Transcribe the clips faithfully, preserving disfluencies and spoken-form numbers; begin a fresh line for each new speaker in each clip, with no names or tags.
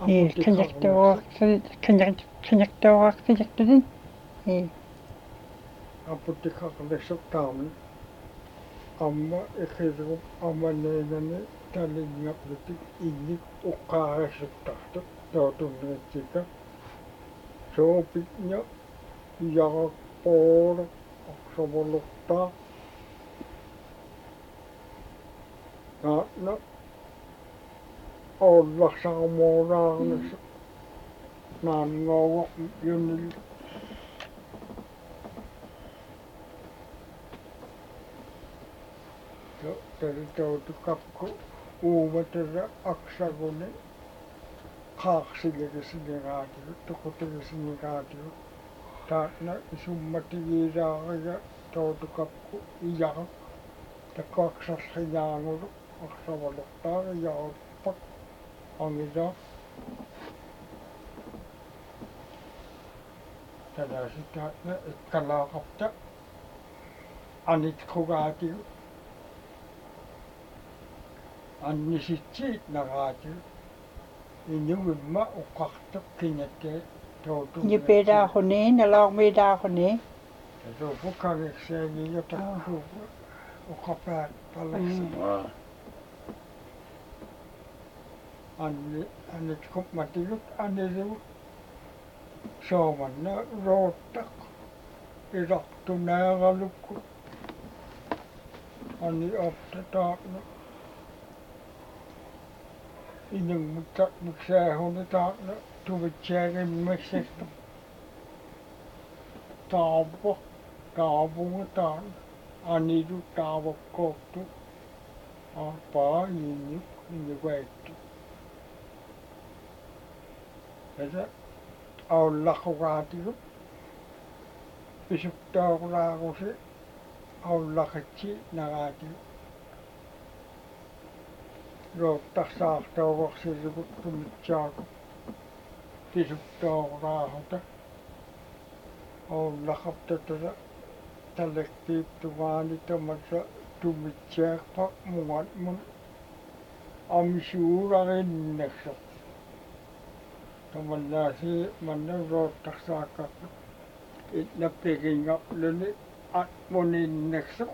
Niin, kanjaktoaksi, kanjak, kanjaktoaksi jaktutin. Niin.
Aputikarlissuk taamni amma ikhirup amaneenani talinngaplutik innik uqqaarissuttartuq tootunniitsika soopitña yaraqpooluq orsavolurtaa naatna ollarsarmoolaarnassa naanngoogoq yunil tautukapku uumatera aksaguni qaarsilagisineraatigut tuqutigisineraatigut taatna isummatigiilaariga tautukapku iyaraq takkuaksarriyaangulu orsavalortaari yaruppak angila talaasi taatna ikkalaaqarta anitqugaatigut анниситсиит нараату инугимма уққартоқ кинатте тоотун
Нипедаахуни налоормидаахуни
татофукагексаагиятакку уққапаат палакса анни анниткуп матигут аннилу сооманна рооттақ илартунаагалукку анни оптатаақна инунгмутта муксаахунутаақна тувитсаагиммассасту тааппо таапунгутаан анилу таавоккоорту аапаа иннук иннугаатту эса ауллақугаатигу писуктаагулаагуси ауллақатси нагаатигу рооттарсаартоогорсилугут тумитсааку писуктаагулаагута ауллақаптатала таллактииптугаани тамаса тумитсаақпа мугат мун амисуулариннаксо тамаллааси манна рооттарсааккаппу итнаппигингарлуни атмуниннаксо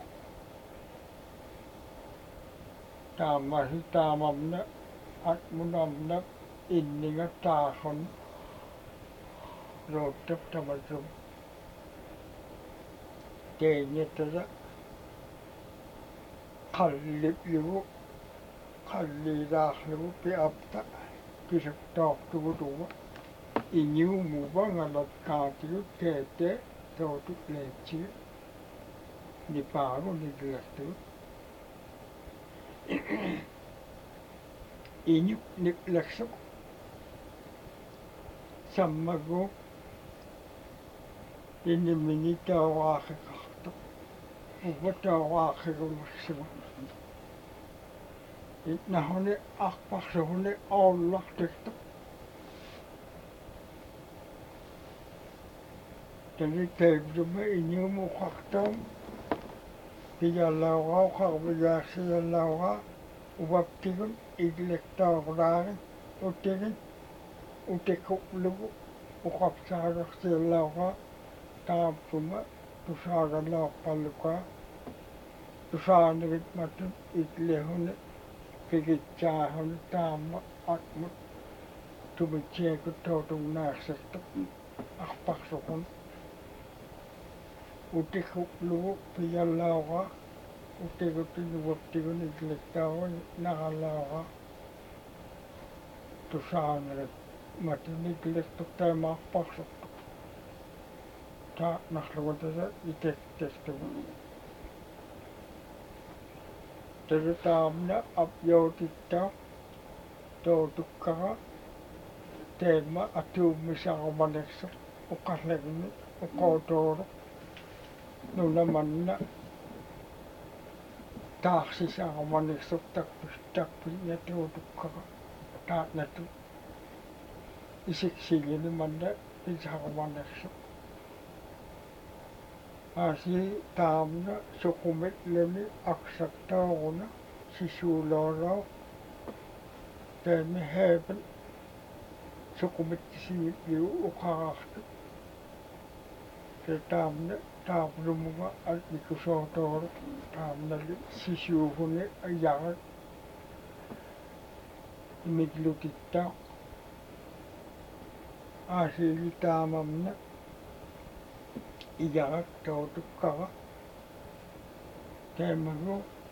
таамаси таамамна атмунамна иннинга таахон рооттап тамасум тeenyetara qallipigu qalliilaarlugu piapta pisuktaortugutuga ingiumuvangalakkaatigu teete tootu leetsigu nipaagu nikiartugu injuk niklaksuq sammagu inimini taawaaqiqartuq uvataawaaqigumarsigu itnahuni arparsuhuni aullartiktuq tani taivluma ingiumuqartuum piyallauraa qarviyaarsiallauraa uvaptigun iglektaarulaari utigin utikkuqlugu uqapsaalersiallauraa taapsuma tusaagalaorpallukaa tusaanigit matun iglehuni pigitsaahuni taamma atmut tumitsiakut tootunnaarsertuq arparsuqun utikkuqlugu piyallauraa utigutinuvaptigun iglektaarun narallauraa tusaanigit matun iglektuq taimaarparsuq ta narlugutasa itektektugu tasutaamna apyootittaa tootukkara teema atuummisarmanersuq uqallagini uqootooluq nunamanna taarsisarmanersuq takpus takpiña tootukkara taatnatu isiksigini manna isarmanersuq aasi taamna suqumitluni aqsaktaaruna sisuulaarao taami haapan sukumitsi liu uqarartu se taamna taaplumunga alikusootooru taamnali sisuuguni ayarat imitlutitta aasiili taamamna iyarat tootukkara teemagu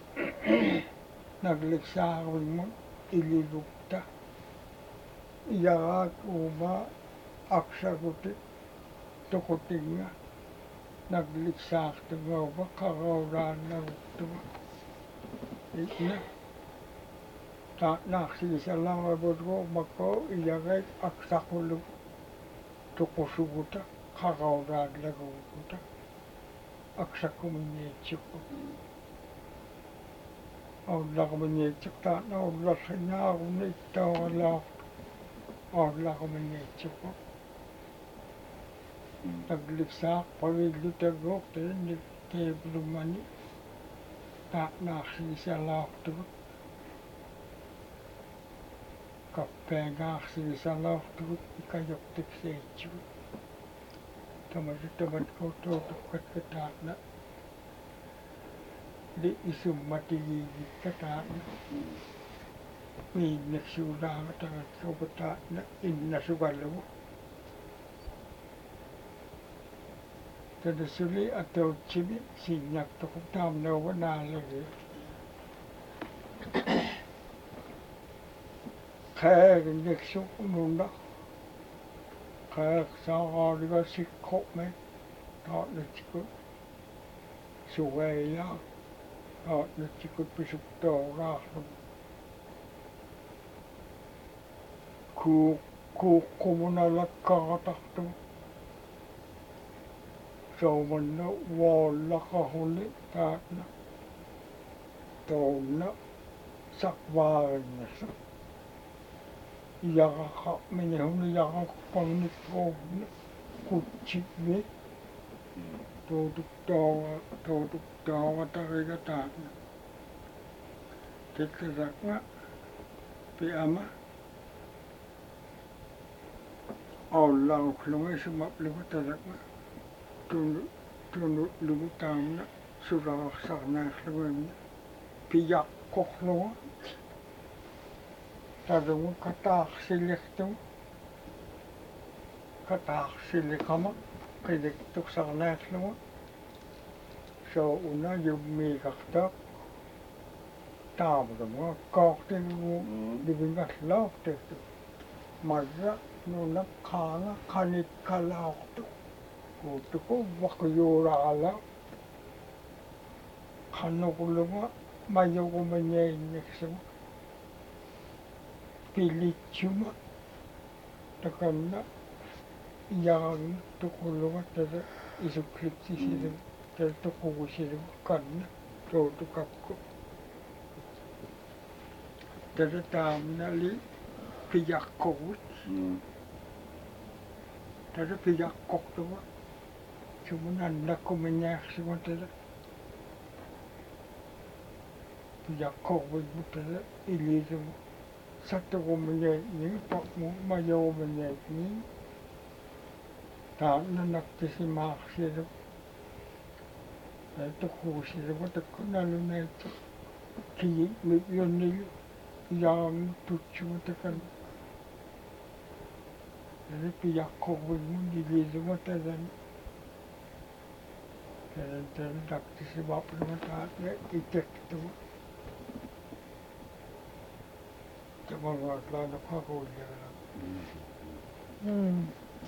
nagliksaaruimmun ililukta iyarat uuma aksaguti tuqutinga nagliksaartugauva qaraulaannaguttuga itna taanaarsigisalaravutgu makko iyarait aksaqulu tuqusuguta qaraulaallaguguta aksakkuminniitsukku aullaqminniitsuk taana ullarlinaaruni ittaoralaartu aullaqminniitsukku tagliksaaq pavillutaguuq tainni teeplumani taanaarsigisalaartugut kappeangaarsigisalaartugut ikajortiksiitsugut tamasi tamatkuutuutukkatka taana li isummatigiigikka taana miinnaksuulaanga tagatsuupa taana innasugalugu tadasuli atautsimi sinnaktuqu taamnauva naalagi qaaginnaksuq nunna qaaq saaqaaliga sikko'me taatnatsikut sugaila taatnatsikut pisuktooraarum kuu kuuqqumunalakkaratartum saumanna woollaqaruli taatna toonna saqvaarinnassa iyaqaqa minihuni yaqaqparnikkuugna kutsikmi tuutuktaava tuutuktaavataqiga taatna tiktasaqqa pi'ama aullaruqlunga isumaplugu tasaqqa tunu tunu lugu taamna suraqarsaarnaarluguimna piyaqqorlugu tadungu kataarsiligtum kataarsiligama qiliktuqsarnaarlugu soo una yummiiqartaaq taamlugu koortilugu livingallaortiqtu marra nuna qaanga qanikkalaortu kuutuku waqyuuraala qanuqlugu mayugumañainniksugu pilitsuma takanna iyaqagna tuquluga tada isukliksisilugu tada tuqugusilugu kanna tuutukakku tada taamnali piyaqqorut tada piyaqqortuga sumunannakkumiñaarsugu tada piyaqqorvigmu tada ilisugu sattugumiñaitnigu paqmu mayogumiñaitnigu taanna naktisimaarsilugu tada tuqugusilugu takku nalunaitsu kiyikmi'yunnilu iyaqagnu tutsugu takanna tada piyaqqorvigmu ilisugu tadani tada tada naktisimaaplugu taanna itektugu tamarwaatlaana qaquullagala
Mm.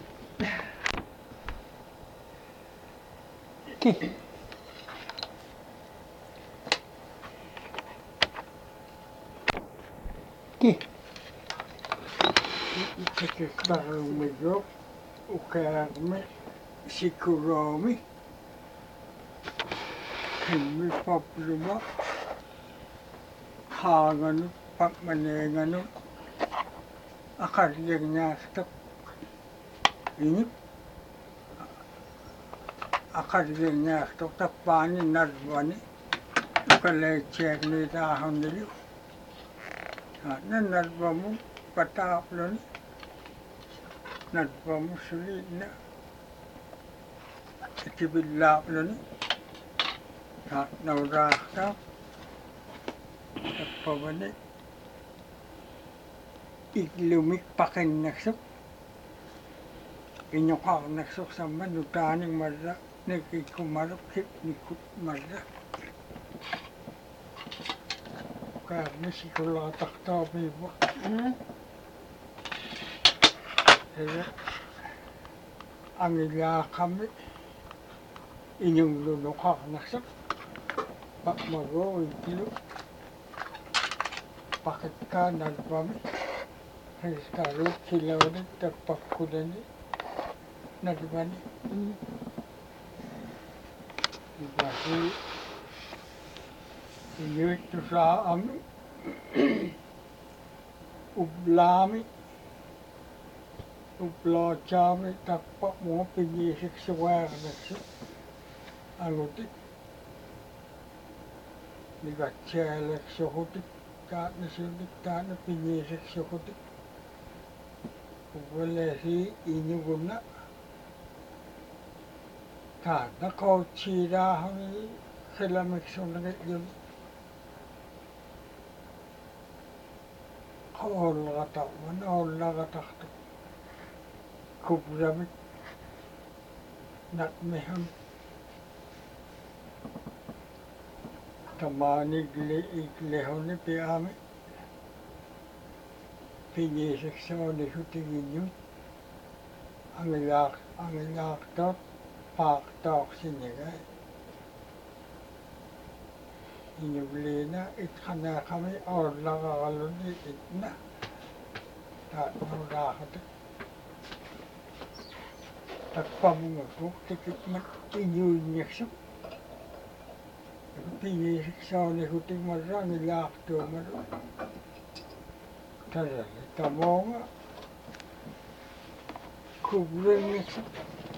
Ki. Ki.
ikakektarumigo ukaarmi sikuroomi kimmi papluma haanganu pakmaneenganu aqarlignaartuq inik aqarlignaartuq tappaani narvani ukaleetsiagniitaahunnilu taanna narvamun pataapluni nadvamusuli na itibillaqluni taat nauraaqtaaq tappavani iglumik paqinnaksuk iñoqarnaksuq samma nutaanik marra nikikkumaruq kip nikkut marra kaarni sikulaataqtaapiiva ere angilaaqami iñunglunuqarnaqsuq paqmagoo iklu paqitkaa nalvami riskaruuk kilawani tappakkulani nalvani ibasi iñuittusaami ublaami ublaachaami tappa mua pinyiisiksuwaarnaksu angutik nigatsealeksuhutik taatnasutik taatna pinyiisiksuhutik uwalesi iñuguna taatna qautsiiraahuni qilamiksunagiyuni qaullaqataqman aullaqataqtuk kubramik natmihun tamaanigli iglihuni piaami pinyiisiksuunisutigiyut angilaaq angilaaqtaut paaqtaoqsinigai iñugliina itqanaaqami aullaqaraluni itna taatnuuraaqatik tappamungakuk tikitmat iñuinniqsuq pinyiisiksuunisutik marra angilaaqtuumaru tarali tamoonga kubrinniqsuq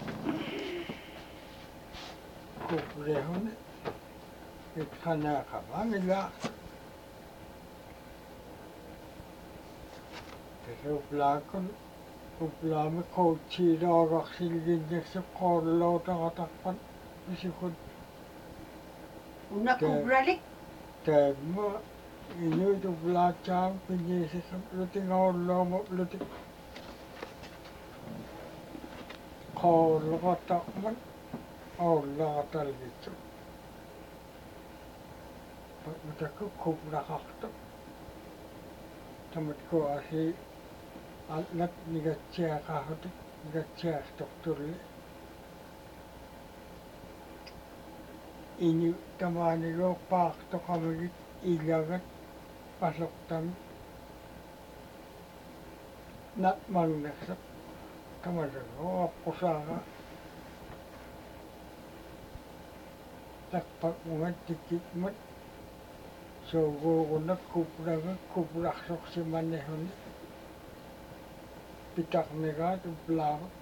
kubrihuni itqanaaqama angilaaqtuq tasuuplaakun uplaami qautsiiraaqarsilginniqsuq qoollootarataqpan pisikut
una kubralik
taamma iñuit uplaatsaam pinyiisiksuq lutingaulloomup lutik qoollaqataqman aullaqatalgitsuq pakmatakku kubraqartuq tamatkuasi allat nigatsiaqahutik nigatsiaqtorturli iñu tamaanigoo paaqtoqamagit ilagat pasuqtami natmannaqsuq tamaragoo appusaaga takpakmungat tikitmat suuguugunak kubraga kubraqsoqsimannihuni pitaqnigaat uplaagut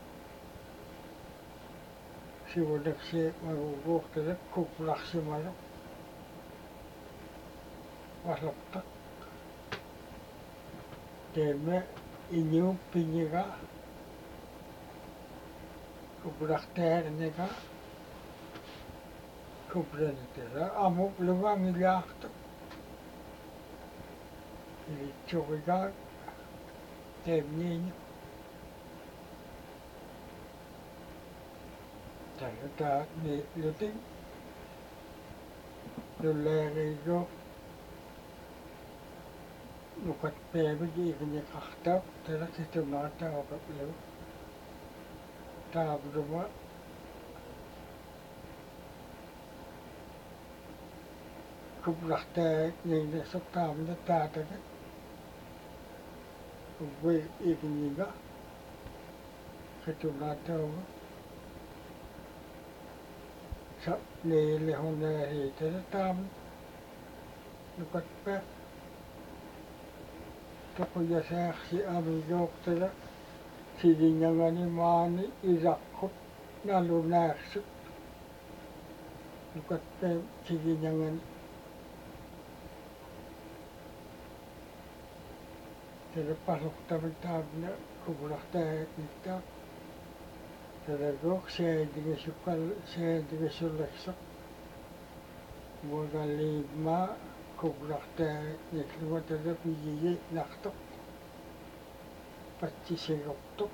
sivunaksi maguguuqtarak kubraqsimaruq pasuqtaq teeme iñuup piñiga kubraqteerniga kubranitira amuk lugangilaaqtuq ilitsuqigaak teemniiñu tarutaa niitlutik nulleerigo nukatpeemik igniqartaq tarakitunaataqaplu taavruma kubraqtaak niinasuq taamna taatagat ubbi igniga kitunaataqapa sa niilihuneeriitara taam nukatpe tuquyaseaqsi amigooqtara sigiñangani maani iraqqut nalunaaqsut nukatpe sigiñangani Tere pasoktamitaamna kukulaqtaagittaa teraguq saadigasukal saadigasulaqsaq mugalliimmaa kukulaqtaagitluwa tere piyigi naqtoq patsisigoqtoq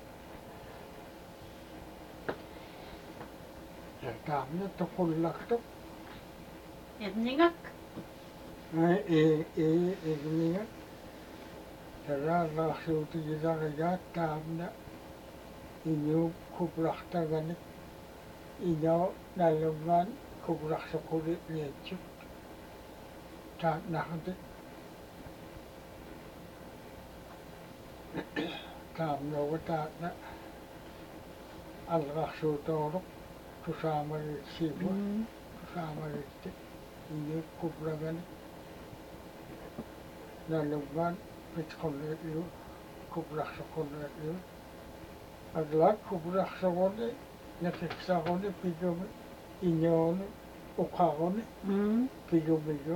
taamna toqullaqtoq
Irningak.
ee ee igniga Terraarlaarsuutigisarigaat taamna inuu kukulaqtaganik inoo nalungaan kukulaqsoquli liatsuk taatnaqdik taamnuugu taatna alqarsuutooruq tusaamagiksi tusaamagiksi inuu kukulaganik nalungaan pitqollee'lu kukulaqsoqollee'lu aglak kukulaqsoqoli naqiqsaqoni pigumi inyoonu uqaqoni pigumigu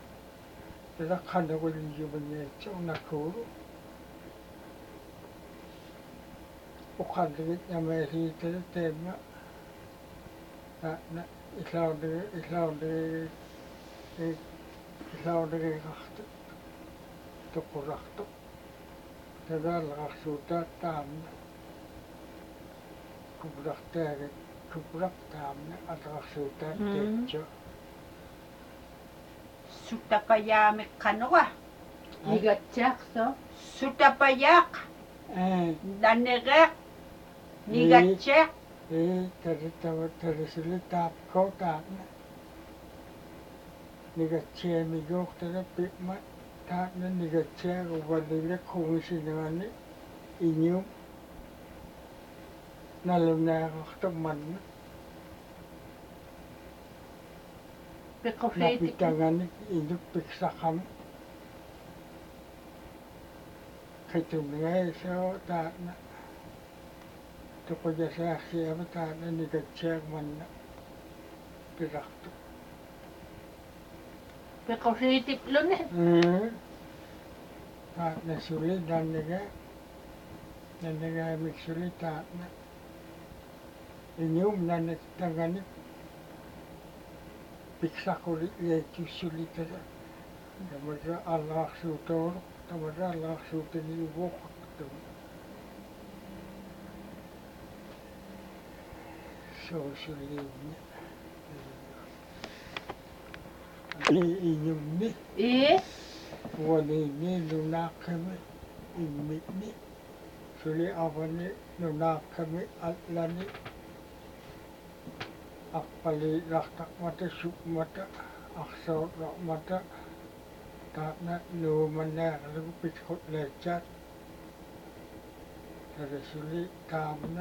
ilaqqanaguligimañaitsu nakuulu uqalligit namaasiitali teemma taatna islaudigi islaudigi islaudigiqartu toqulaqtoq teraalaqarsuutaat taamna kukulaqtaagit kukulaq taamna alaqarsuutaat teatsu
Sutapayaamik qanua.
Nigatsaaqso
Sutapayaaq.
ee
Danereq. Nigatseq.
ee teritava terisili taapkoo taatna nigatsiamiguuq tere pi'ma taatna nigatsiagu valile kumisingaani iñium nalunaaqartu manna
piqufliitik
napitaganik inuk piksaqami qitungaisoo taatna tuquyasaaqsiama taatna nigatsiaq manna piraqtu
piqufliitikluni
ee taatna suli nanniga nannigaamik suli taatna iñium nannittaganik piksaquli iatsussuli tere tamara allaarsuutooruq tamara allaarsuutaniuvuoqqartum soosuliinni iñumni
ii
ualiinni nunaaqami immi'ni suli avani nunaaqami allani aqqaliilartaqmata sukmata arsoorlormata taatna nuumannaaqlugu pitqutlaatsaat tarisuli taamna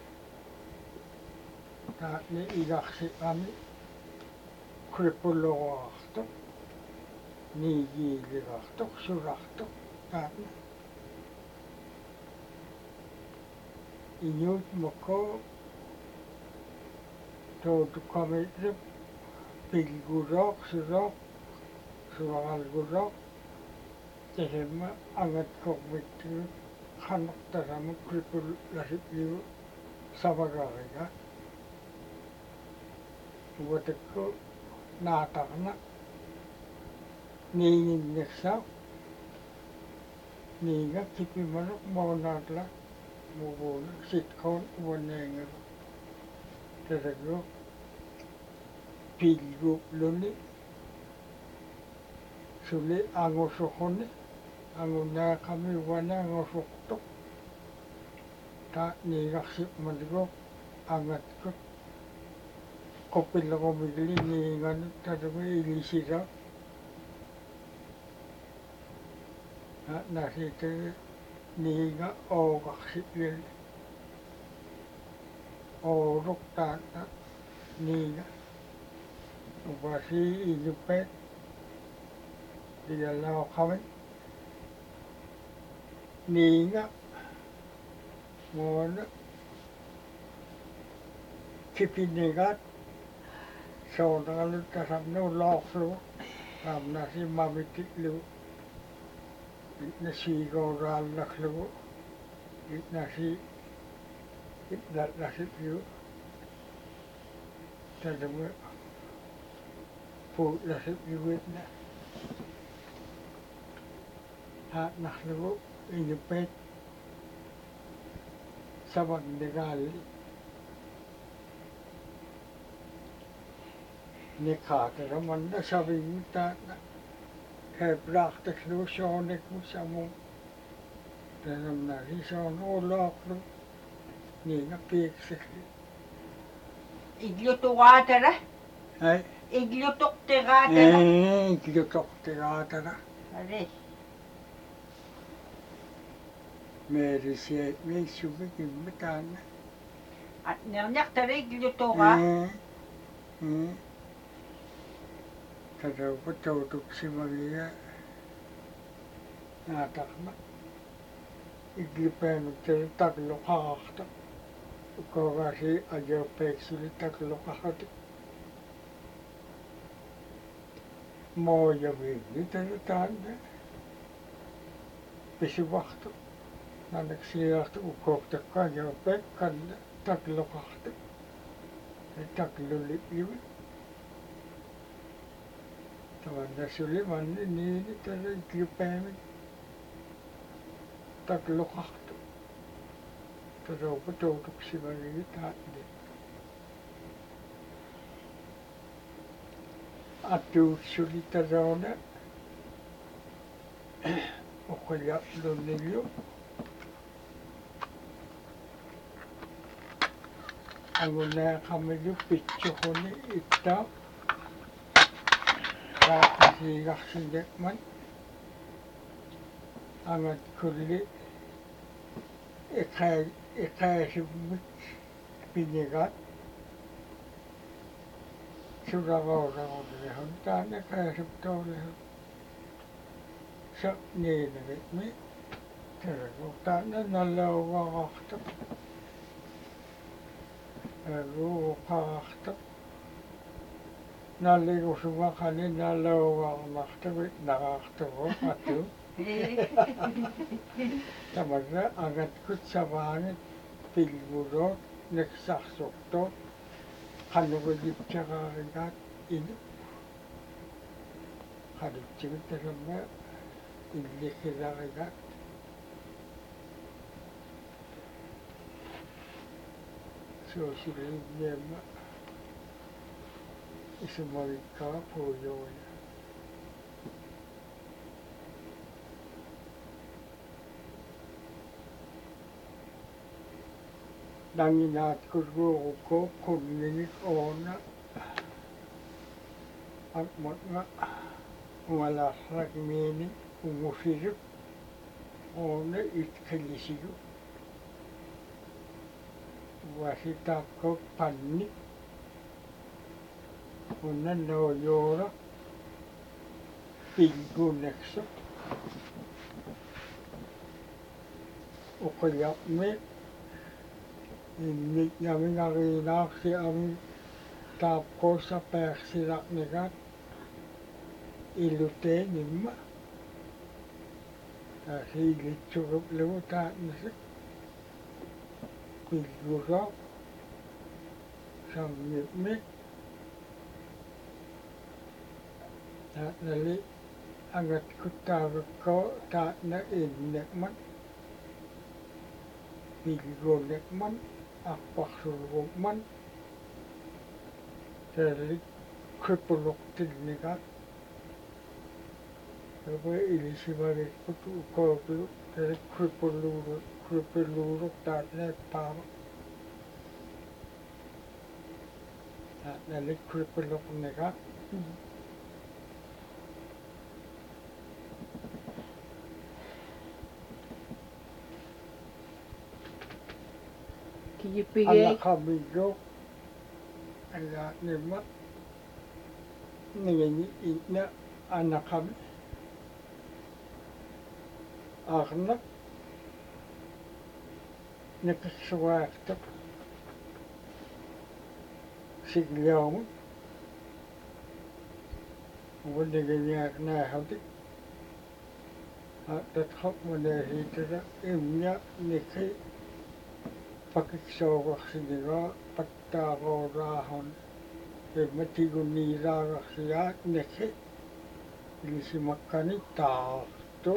taatni ilarsiqami kripulorartoq niigiiligartoq sulartoq taatna iñuut mokoo tootuqamitluk pilguroq suroq suaralguroq tasamma angatkormittiguk qanertasamuk kripullasippigu savagariga uatakku naatarna niinginnersaq niinga kipimaluq moonaatla muguuluk sitqoon uannaangalu teragu pilguupluni suli angusuquni angunaaqami uana angusuqtuq taat niigarsipmaliguq angatkuk qupillerumigli niinganut taragu ilisiraq nasiitagi niinga ooqarsipluli ooruk taatna niinga upasi iluppet digallaoqami niinga moona kipinigaat soonaqalut tasamnu loorlugu taamnasi mamitiklu nasiigooraallaklugu itnasi itnallasippiu talugu puutlasippiuitna haatnarlugu iñupet savagnigalli nikhaateramanna savingutaatna hebrachteklu sooneklu samu tanamnari soonuulaaqlu niinga piiksikli
Iglutugaatara.
ai
Iglutuqtigaatara.
ei kiutoqtigaatara
Ari.
meerisiä meissuga kimmataanna
At nirnyaqtara iglutugaa.
Tadaupa tautuksimagia naataqma iglipaanuttada taqluqaqarta ukoogasi ajopeeksuli taqluqaqati mooyaviinni tada taanna pisuvartu nanaksiartu ukoortakka ajopeekkanna taqluqarta taqlulilivi tavanna sulimanni niini tada iglipaamik taqluqartu tadaupa tautuksimaligi taanni atuutsuli tadauna uqiyaqlunnilu angunaaqamilu pitsuquni ittaa raaqasiigarsinekman angat kulli iqaa iqaasimmik pinigat sularoorarulihun taana qaasiptoolihun sa niinagitmi taragu taana nalaugararta aguuqararta nalligusumaqani nalaugarmartavit naqaartugu atu tamarra agatkut savaangit pilguloot neksarsortoot qanugulipteraarigaat inu qalutsigit talamma illikilarigaat suusilinniamma isumavitkaa puujoona nanginaat kurguuruko qunninik oona akmatnga ungalarragmiini ungusiruk oona itkallisigu wasitaakko panni unna nooyoora pilgunekso uqiyaqmi inni yaminariinaarsi ami taapqoossa peersilaqnigaat iluteenimma taasiilitsuruqlugu taatnisik pilgusoq samngipmi taatnali angatkutaarukkoo taatna innekman pilgunekman ақпарсулгумман таалик крипулоқтилнигаат эбэ илисимагиккут укооплу таалик крипуллууру крипуллууруктаатнаа паама таалик крипулоқнигаат
Kiyipigay.
Alakamigo ala nima ningani ina anakami arnak nakasuwaakta sigliyawmu wunigani aknahati tatxaq maneesiitara imña nikhi pakiksoorsigaa pattaaqooraahun immatiguniiraaqarsigaat nikhi ilisimakkani taartu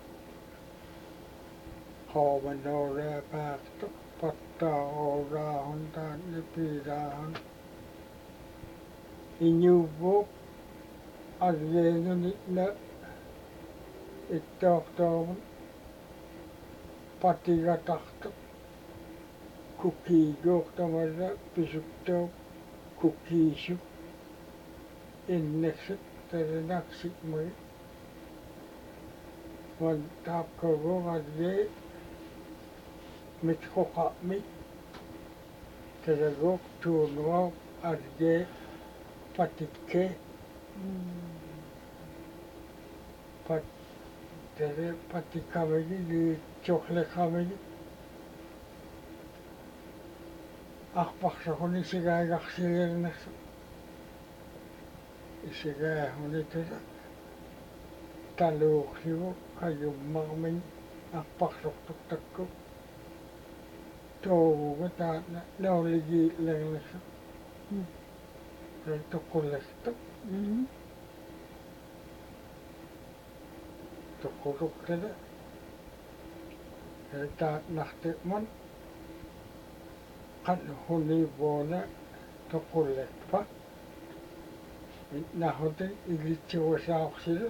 hoomanooriapaartu pattaaqooraahun taannipiiraahun iñuuvvuuq argeenuni na ittoortoomun patigatartu kukiiguortamarra pisuktuuq kukiisuk inneksik tarinaksikmagi man taapkaguuqargee mitqoqa'mik talaguuq tuunuaq argee patikke pat tere patikamigi li tjoqleqamigi arparsoruni sigaigarsilernersu isigaahuni tera taluuqsigu kajummarmini arparsortuqtakku tooguga taatna naoligiilernersu toqullertu toquluqtala taatnartiqman qanhunivuuna toqullerpa nahutin ilitsigusaorsilu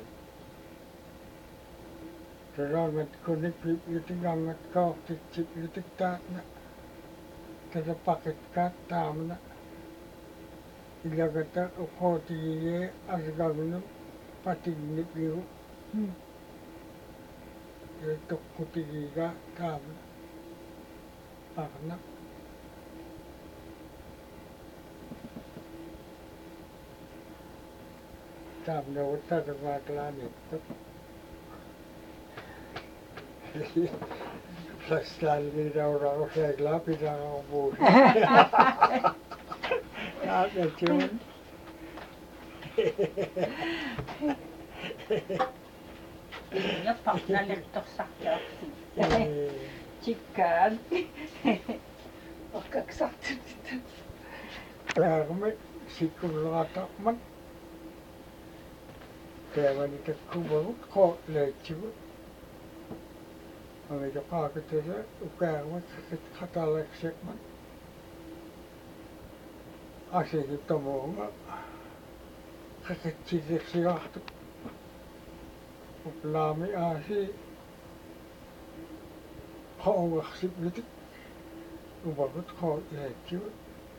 taraangat kunik piplitingaangat kaortitsiplitik taatna talapaqitkaat taamna ilagata uqootigigee asgagnu patigniqigu toqqutigiga taamna arna taamna uttarumaatlaanittu plastalliinauraruseeglaa pitaraarbuusi taatnatun
Iña paqnalertorsartaarsi
Chikkaan. Orkaksartunita.
Laarmi sikkullerataqman teevani takkuvagut qootleetsigut amijoqaakatala ukaarmat qatalersekman asigitamuunga qaqatsilersigaartuk uplaami aasi qoongarsiplitik uvagut qootleetsigut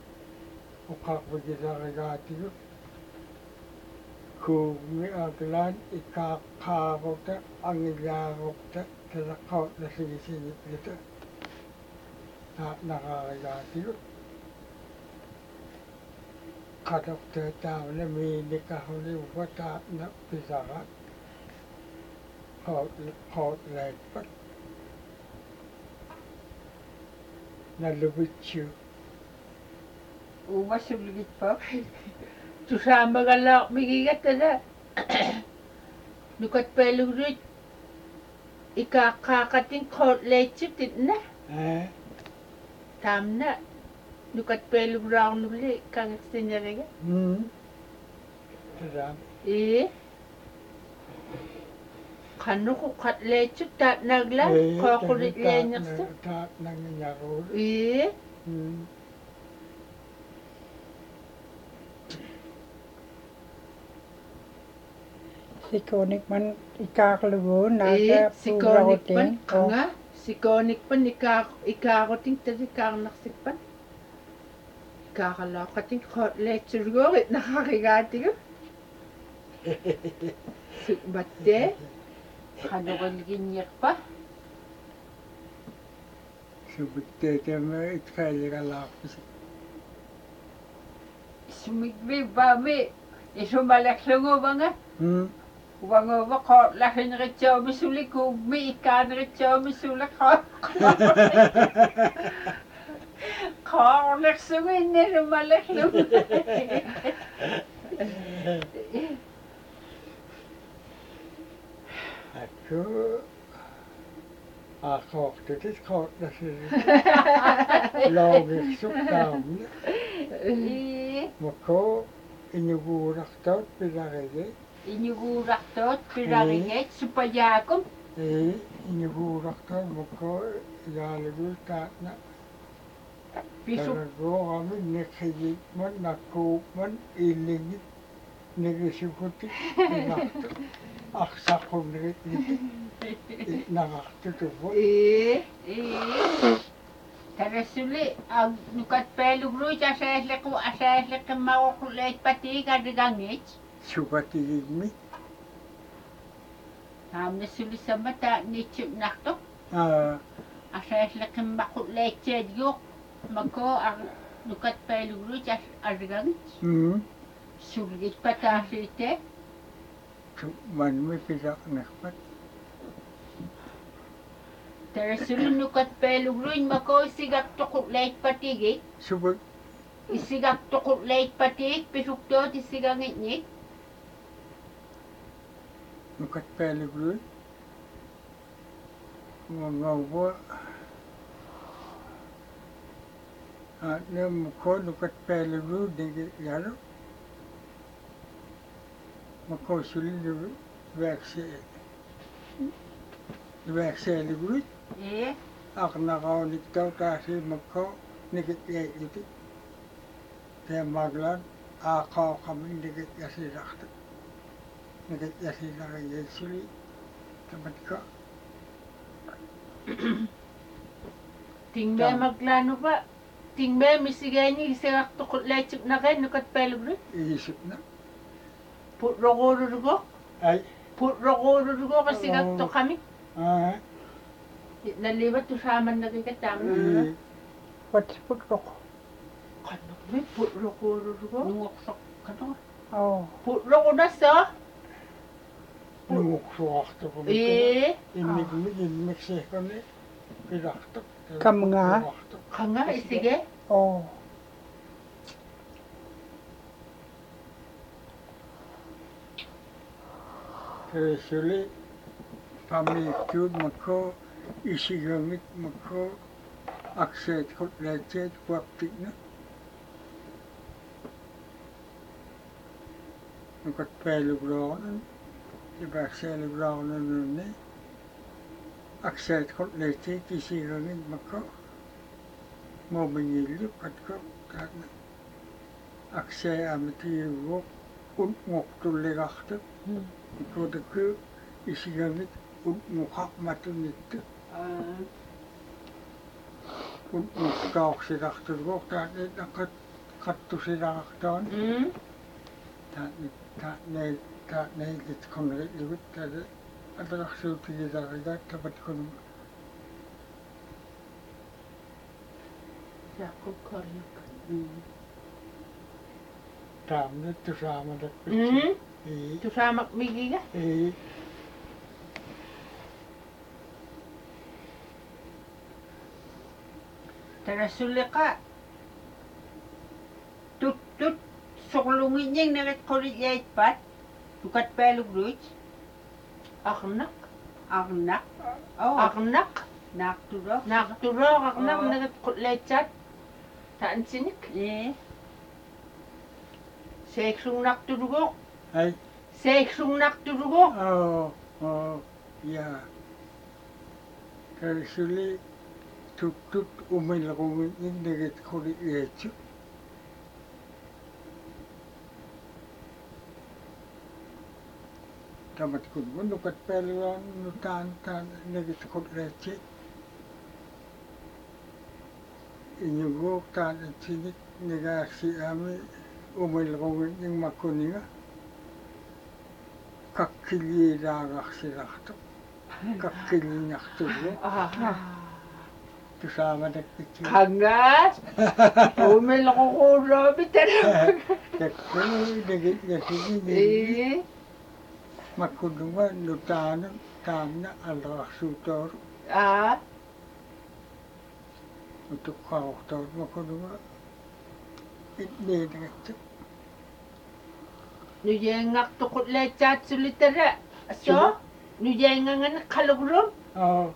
uqaaqvigisarigaatigut kuumi aklaan ikaaqqaaruta angilaarupta talaqautlasigisigitlita taatnaqaarigaatigut qatortaa taamna miinikahuni uva taatna pisarat qootleetpat naluvitsu
umasulgitpa
Tusaamagala migigatala. Nukat pelugrit. Ikakakating kotlechip titna.
eh
Tamna. Nukat pelugrang nuli kang sinjariga.
hmm tadam
Eh. Kanu ko katlechip tat nagla. Kokulit lenyaksa.
taatnanginyaruul
Eh.
hmm
Sikonik man ikaklugun
Eh.
nasa
Sikonik pan.
purautin.
Anga. Sikonik pan ikak ikakoting tadi kang naksik pan. Kakalakating kotlechip gorit nakakigatigo. Batte. Kanukalginyakpa.
subitteetemme itqailigalaappis
sumigbi bami isumalakslungubanga
hmm
ubanguba qootlahinritsaumi kuummi ikkaanritsaumi sulaqqa qoorlersugu innesumalakslung
Ko a kort det kort det lager sukkamne.
Ee,
Mako inuguraktot pilarege.
inyuguraktot, piraringet, supayakom.
E inuguraktot mako yalegu tatna.
Piso,
Talago kami nekayik man nako man ilingit negisukuti nakto. Aksakom nget nakto to.
ee, ee. Tarasuli, ang nukat pelugro, asayaslik ko, asayaslik ka makukulit pati kadigangit.
Supatigig mi.
Ham na suli sa mata, nitsip nakto.
Ah
Asayaslik ka makukulit yuk. Mako, ang nukat pelugro, asayaslik
hmm.
sulit patasite.
Man mi pisak nakpat.
Tarasuli, nukat pelugro, mako, sigak tukulit patigig.
Supat
Isigak tukulit patig, pisuktot, isigangit ni.
nukat peligro. Mga at na mako nukat peligro digi yaro. Mako suli de verse. Verse ligro.
Eh,
Ak nakaw niktaw kasi mako nikit yay iti. Kaya maglan akaw kami nikit yasi rakta. Nikit yasi nakayay suli. Tamat ka.
Tingbe
Tama.
maglano pa. Tingbe misigay ni sigak tukot lechip na kayo nukat pelugro.
Iisip na.
Put rogoro
Ay.
Put rogoro kasi
Oo.
gakto kami.
Ah.
Nalibat to saman na kikatam.
Eh.
What's put rock?
Kano may put rogoro.
nungoksok ka no.
Oh,
Put rogoro na sa.
Nunguksuakta ko nito.
Eh,
Inmigmig, inmigsi ko ni. Pirakta.
Kam nga.
kanga isige.
oh.
Kaya suli. Pamiktud mako. Isigamit mako. Akset ko lecet waptik na. Nukat pelug rawan. Iba selug rawan na Akset ko lecet isigamit mako. Mau mengilip kat ko. Akset amiti wok. Un ngok tuligakta. Iko deku isigamit. Un ngokak matunit.
Ah,
Un ngokak sidakta wok. Tani nakat kattu sidakta.
Hmm?
Tani tani tani lit konre iwit tani. Adalah suti gidariga tabat kun.
Yakub karyuk.
Tamne tu sama dak.
Hmm?
Eh.
To samak migi ka.
Eh.
tarasuli ka. Tut, tut, sukulungin niyang nakat kulit yait pat. Nukat pelugro,
Aknak.
agnak. Oh,
Aknak.
nakturo.
Nakturo aknak
Oo.
nagat lechat. Taan sinik.
Eh,
Seksung nakturugo.
Ay.
Seksung nakturugo.
Oh. Oh. Ya. Kaya suli. Tut tut umil ko yung nagit ko ni Echo. Tamat ko mo nukat peluan nutan tan nagit ko Echo. Inyugok tan at sinik nagasi ami umil ko yung makuninga. Kakili ragak silakto. Kakili nakto mo.
Ah.
Tusama na kitchen.
Kangas. Umil ako ko Robby talaga.
Tekno nagit na sige.
Eh.
Makunungan nutanan tamna alrasutor.
Ah.
Untuk kautor makunungan. Itne na ito.
Nuyengak tukot lechat sulitara. So? Nu jængangan kalugrum.
Oo.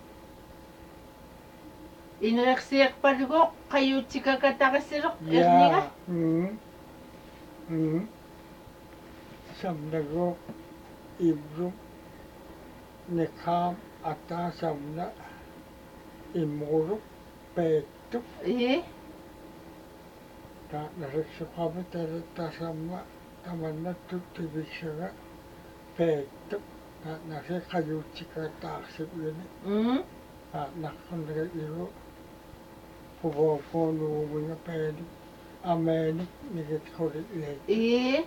Inreksiak padugo kayu chika katakasirok
Ja.
erniga.
Mm. Mm. Samnago ibrum nekam ata samna imuru petu
Eh,
ta narisukhamu ta samma tamanna tuttivishaga petu ta nase kayuchika taksibuni
mm,
ta nakhandra iru pugo ponu bunga pedu ameni nigit khori le
eh.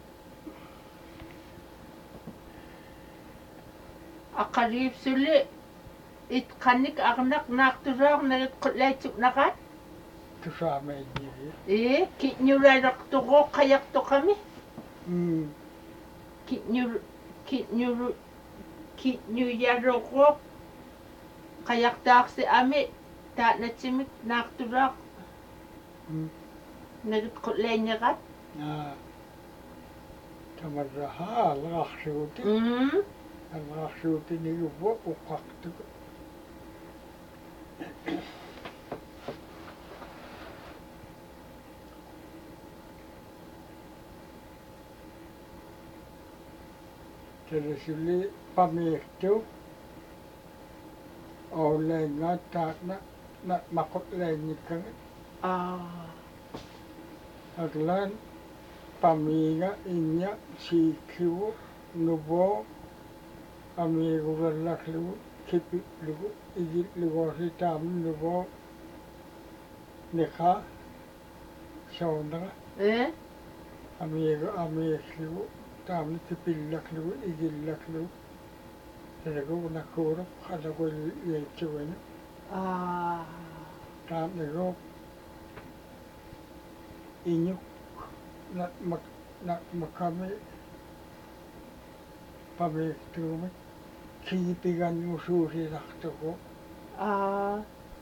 Akarib suli it kanik agnak nakturok na kutlechuk nakat.
tusame jiri
Eh, kitnyurarak to ko kayak to kami.
mm
Kitnyur kitnyur kitnyuyaro ko kayak tak si ami ta na chimik nakturak
mm
na kutlenya kat.
na tamarra ha lakhshuti
Mm.
lakhshuti ni ubo uqaqtu Teresuli pamiktu olenga ta na na makot lenyikan
Ah.
aglan pamiga inya sikiu nubo amigo verlaklu kipi lugu igi lugo hitam nubo nekha shonda
Eh?
amigo amigo tam kipi laklu igi laklu tego nakuro khada ko yechuwen
Ah.
tam nego inyu na mak na makame pamiktu kipigan musuhi rakto
Ah.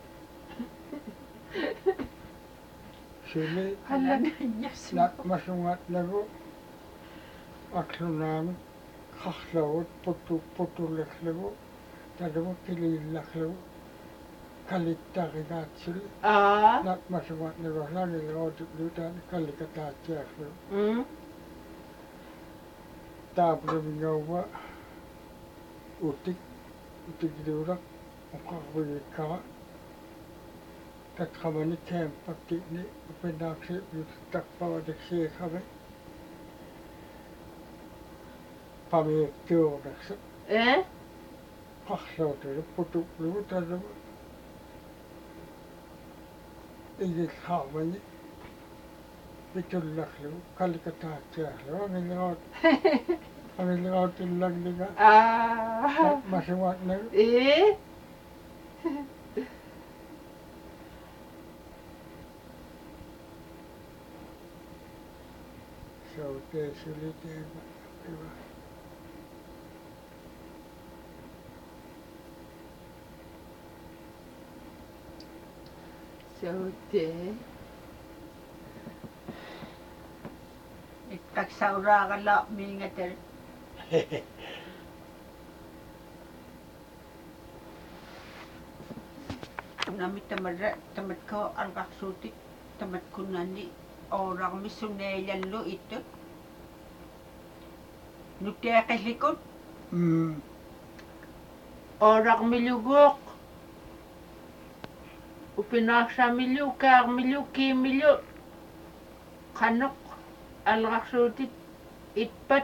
sili
Halaganya
na masungat lagu aksunami kakhlawat putu putu laklagu tadamu kili laklagu kalittakigat sili
Ah.
na masungat lagu lagi lagu lutan kalikatat jaklu
Mm.
tabrim ngawa utik utik durak ukakbika takhamani kem pakti ni upenakse takpawa dekse khabe pamiktu raksa
Eh?
kakhlawat putu lutan igi khamani bitul laklu kalikatat jaklu angin lagu angin lagu tilang liga
Ah.
masungat na
Eh?
so te sulite iba
So te.
Ikaksaura ka la mingater. Nami tamadra tamad ko alkaksutik tamad ko nani orang misunelan lo ito. Nutia kalikot.
mm
Orak milugok. Upinaksa milu, kar milu, ki milu. Kanok. Alraksutit. Itpat.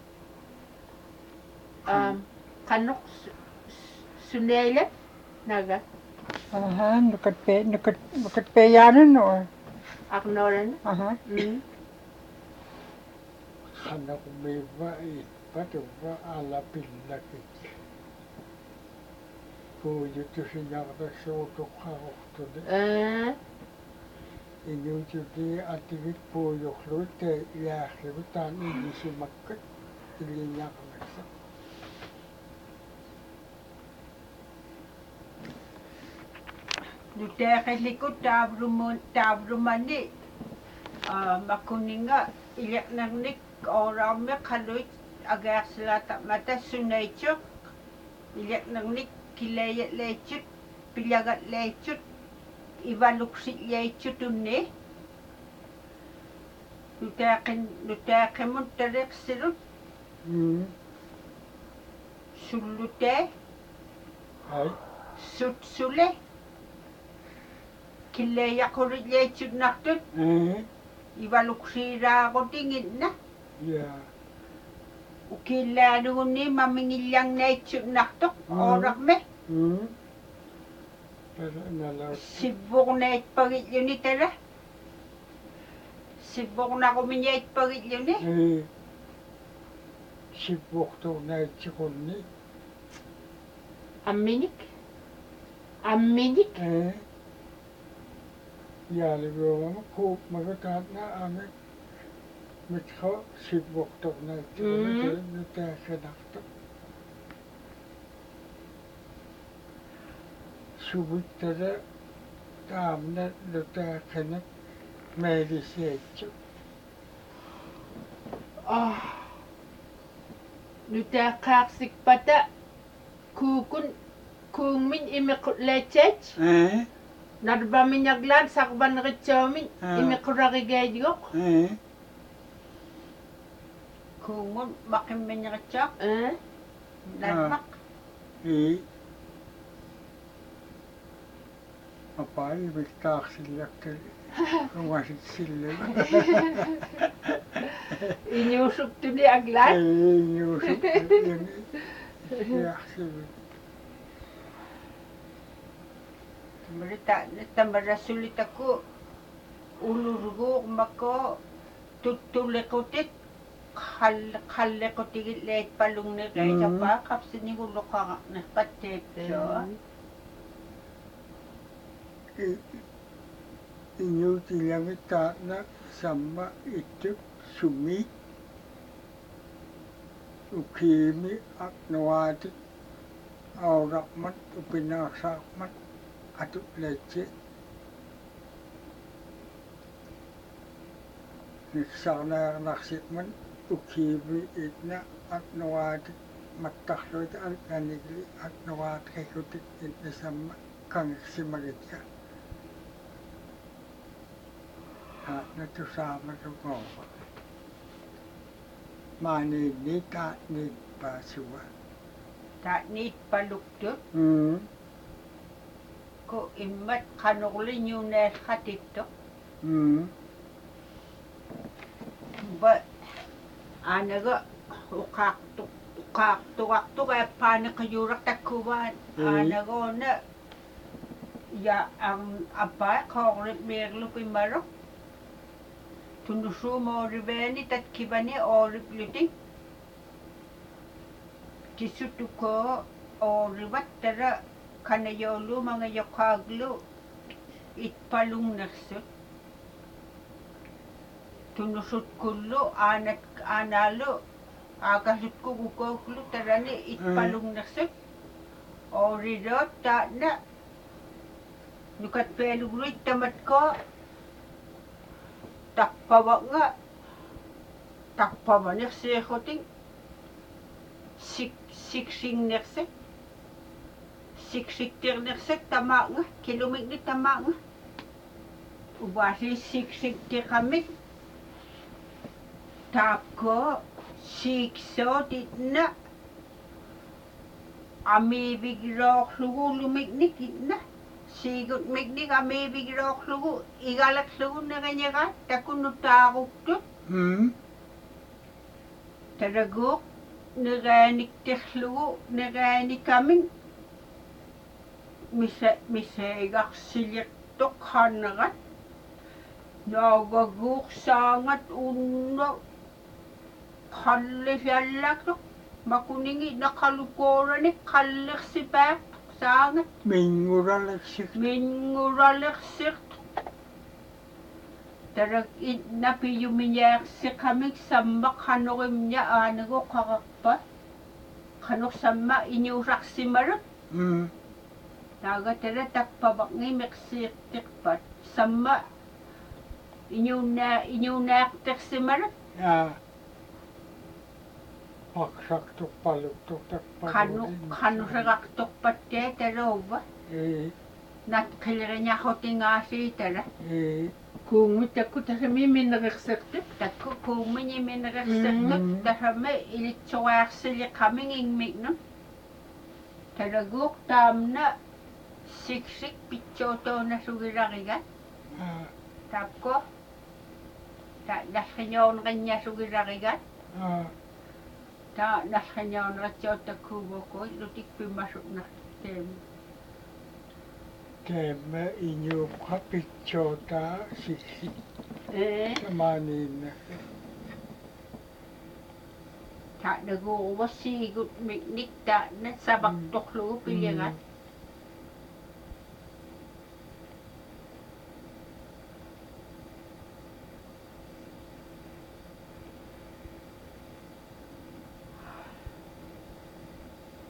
Um, kanok sunelat. Naga.
Aha, nukat pe, nukat, nukat pe yanan or.
Aknoran.
Aha.
Mm.
Anak beba ipatu ba ala pillakit puju tu sinyakta soto kharoktu de
Eh?
inyu tudi ativit puju klute yakhli butan igi simakkat ilinyak naksa
Nutia kalikot tabruman tabrumani. Ah, makuninga ilak nagnik orang me kaluit agar sila tak mata sunai cok ilaqnernik kilayatlaitsut pilagatlaitsut ivaluksillaitsut unni nutaaqin nutaaqimut tariqsilut
mm
sullutaa
ai
sutsule killayaqurillaitsut nartut
eh
ivaluksiiraaqutinginna
ja
ukillaanugunni mamingillannaitsut nartuq
Mm.
ooraqme
mm tara nalaut
sivvuqnaitpagilluni tara sivvuqnaqumiñaitpagilluni
eh sippuqtuunaitsikunnni
Amminik. Amminik.
eh yaaligoomama kuupmagutaatna ame mitqo sippuqtuunaitsikuni
Mm.
tara nutaaqinartu suvittara taamna nutaaqinat meeliseitsu
Ah. Nutaaqaaqsikpata kuukun kuungmin imiqutlaitsat
eh
narbaminaglaan saqbanritsuumin
Ah.
imiquraqigaayuq.
eh
kuungun maqimmiñeritsaaq
Eh?
narmaq
ei apai vittaaqsillaktari rumasitsillai
Inyusuktuni aglaan.
ei niusukkuni yaxsivi
Merita tamarasulitakku ulurguuq mako tuttuliqutit khall khalliqutigilleet palungneqaisapaa qapsinigulluqaraqneqqatteepsua
iñuutillagittaatna samma ittuk sumi ukiimi aqnuaatik auraqmat upinaaqsaaqmat atu'laitsi niqsaarnaarnarsikman ukiimi itna aqnuaatik mattaqluita alqanigli aqnuaatriqutik itnasamma kangiqsimagitja natusaamatuqooqa maaniinni taatniit paasua
taaniit paluktut
mm
ko immat qanuqliñuneerqatittoq
mm
ba anaga uqaaqtuq uqaaqtuqartuq appaaniqiyuraqtakkuvaan
Mm.
anagoona ya am appai qoorlit meerlupimaruq tunnusuumooriveeni tatkivani ooripluti tisutukoo oorivat tara kanayoolu mangayoqaaglu itpalungnersut tunnusut kullu aanat aanaalu aakasutkukukoklu tarani itpalungnersut ooriroot taana nukatpeelugluit tamatkoo tappavanga tappavanerseeqotin sik siksingnersek siksiktirnersek tamaanga kilumikni tamaanga uvaasi siksiktiqamik taapkoo siiksootitna amiivigiroorlugu lumiknik itna siigutmiknik amiivigiroorlugu igalaqlugu neqañagaat takunutaaquktut
mm
taraguuq neqaanikterlugu neqaanikamin misa misaigarsilliqtoq qannerat naagaguuq saangat unno qallifiallaqtoq makuningi naqalukoorani qallersipaaq saangat
minguraleksik
minnguraleqsiq tarak innapiyumiñaaqsiqamik samma qanuqimña aanagu qaraqpa qanuq samma iñuuraqsimarut
mm
naaga tara takpavaqngi meqsiiqtiqpat samma iñuunaa iñuunaaqtiqsimarut
ja maksaktu paluttu tak
Kanu kanusaqartorpattia taluuva.
Ei,
Nat qileriñarrutingaasiitara.
ei,
Kuungu takku tasami minneqersertut.
Takku kuumini mineqersertut
Mm.
tasame ilitsuarsiliqamingingmignun. Talaguuq taamna siksik pitsuutuunasugilarigat.
aa,
Tapko ta nallqinyoorneriñasugilarigat.
aa,
Ta nallqinyoorneratsuutakkuuvuukui lutikpimasutnar teemu.
teemme inyukqa pitsuutaa siksi
Ee.
samaniinna.
Ta naguuvassiigut miknik ta natsavaqtorlugu pilligat.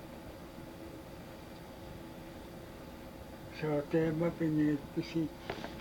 Se on teemme piniittisi